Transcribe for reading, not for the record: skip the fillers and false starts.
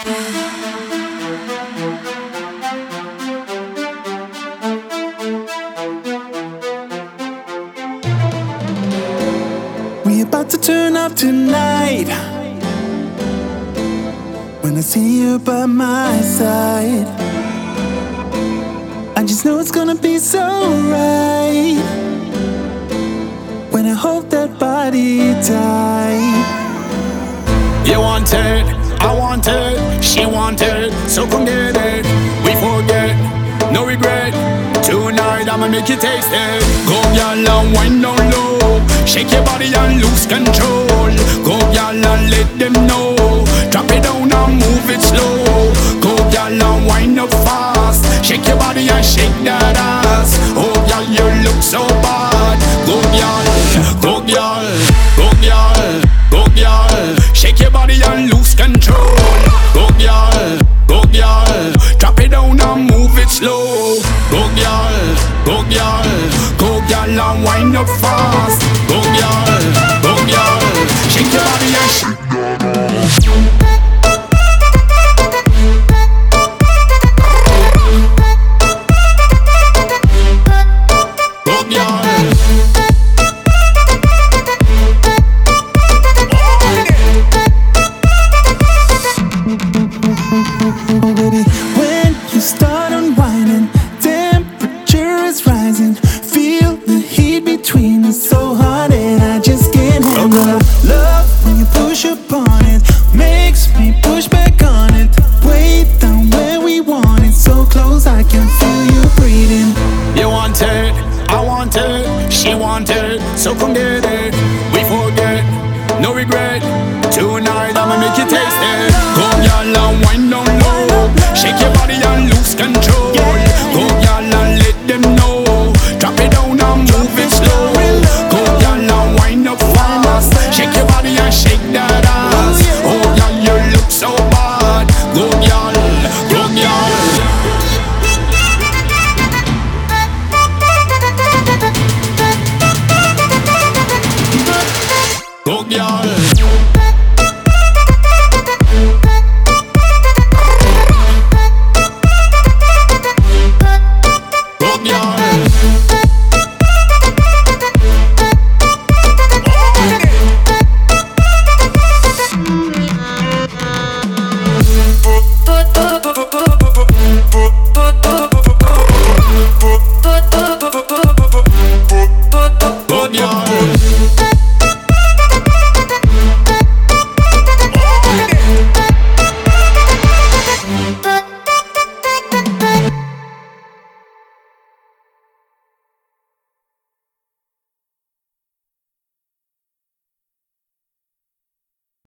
We about to turn up tonight. When I see you by my side, I just know it's gonna be so right. When I hold that body tight. You want it, I want it, she want it, so come get it. We forget, no regret. Tonight I'ma make you taste it. Go y'all and wind down low, shake your body and lose control. Go y'all and let them know, drop it down and move it slow. Go y'all and wind up fast, shake your body and shake that ass. Oh y'all, you look so bad. Go y'all, go y'all, go y'all, go y'all, shake your body and lose control. Go y'all, go y'all, drop it down and move it slow. Go y'all, go y'all, go y'all and wind up fast. Go y'all, shake your body and shake that ass. Oh baby, when you start unwinding, temperature is rising. Feel the heat between us so hot and I just can't handle it. Love when you push upon it, makes me push back on it. Way down where we want it, so close I can feel you breathing. You want it, I want it, she want it, so come get it. We forget, no regret. Tonight I'ma make you taste it. Go y'all and wind down low, shake your body and lose control.